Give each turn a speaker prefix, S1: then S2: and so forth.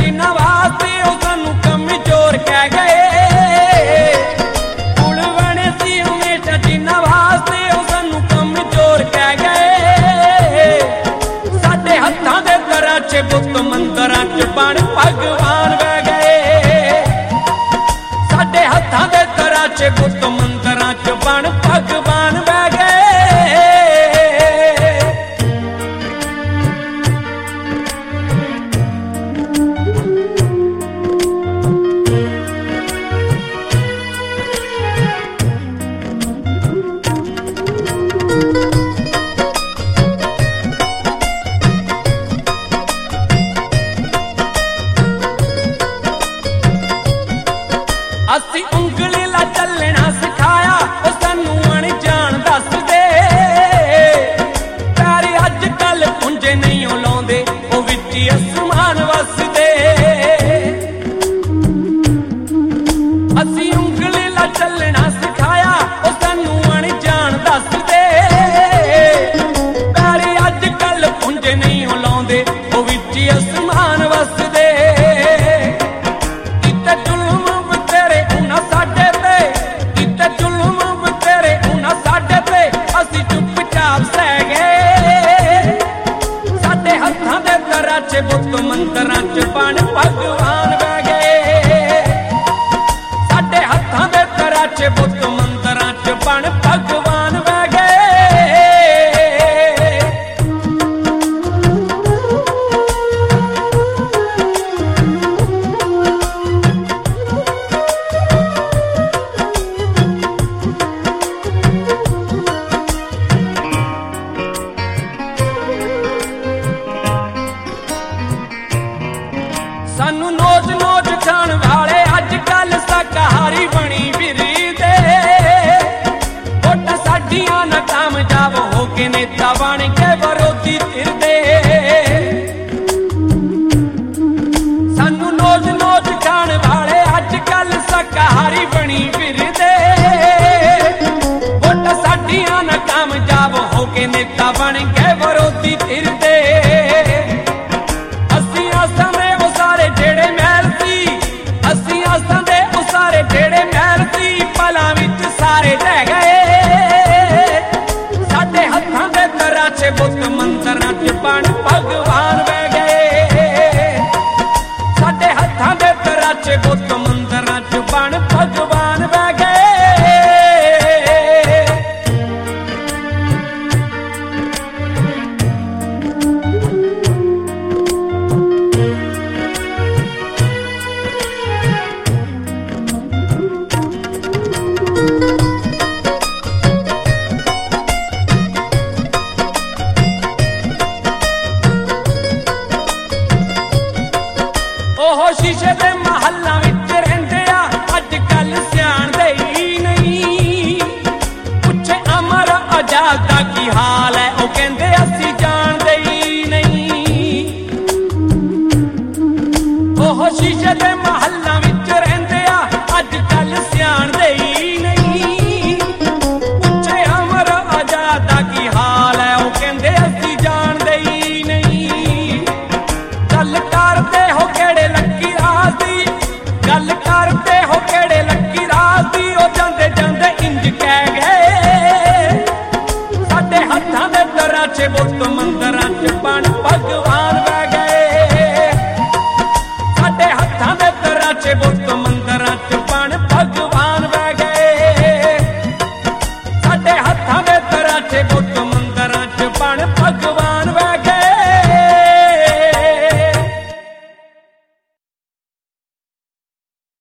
S1: जिन्हां वास्ते ओह सानू कमजोर कह गए। पुल बने सी हमेशा जिन्हां वास्ते ओह सानू कमजोर कह गए। साडे हत्थां दे दरां च बुत मंदरां च बण भगवान बह गए। साडे हत्थां दे दरां च बुत मंदरां च बण भगवान बह गए। असी उंगली ला चलना सिखाया ओ सानू अणजान दस दे। प्यारे अज कल पुंजे नहीं लाउंदे ओ विच आसमान वसदे। असी उंगली ला चलना सिखाया ओ सानू अणजान दस दे। प्यारे अज कल पुंजे नहीं लाउंदे ओ विच आसमान वसदे। बुत मंदरां च बण भगवान बह गए। साडे हत्थां दे दरां च बुत मंदरां च बण भगवान बह गए। सानू नोच नोच खाण वाले अज कल शाकाहारी बनी फिरदे। वोट साडियां ना कामयाब हो के नेता बन के विरोधी फिरदे। सानू नोच नोच खाण वाले अज कल शाकाहारी बनी फिरदे। वोट साडियां ना कामयाब हो के नेता बन के विरोधी फिरदे। बुत मंदरां च बण भगवान बह गए। साडे हत्थां दे दरां च बुत मंदरां च बण भगवान बह गए। ओह शीशे दे महल्लां विच रहिंदे आ अज कल सियाणदे ही नहीं। पुछे अमर आजाद दा की हाल है ओह कहंदे असीं जाणदे ही नहीं। ओह शीशे दे